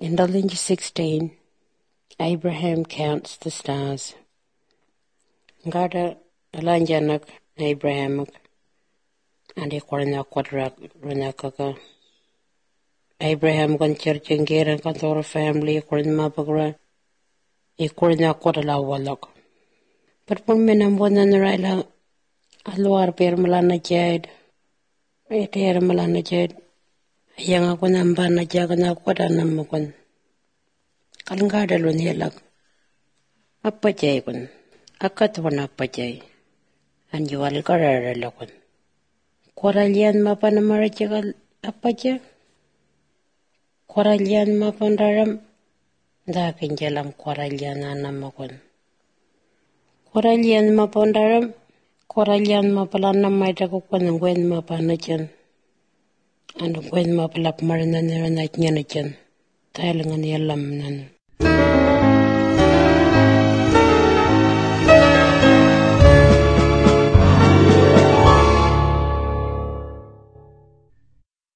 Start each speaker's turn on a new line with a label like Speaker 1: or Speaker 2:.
Speaker 1: In Genesis 16, Abraham counts the stars. Ngada alanjanak Abrahamak andi korna kwadrak runakaka. Abraham kan churchingera kan tora family korna mapagra korna kwadala walak. But pun menam bonan raila alwar per malana jad. Eter malana jad. Yang aku nambah na jaga na kwada namakon. Kalangada lun helak. Apa jay kun? Akat wana apa jay? Anjual karara lakon. Koralian mapan namarajagal apa jay? Koralian mapan daram. Dakin jalam koralian namakon. Koralian mapan daram. Koralian mapalan namay dakukon ng gwen mapan na dyan. Ano gwen mapalap marinan na niya na dyan. Dahil nga niyalam nan.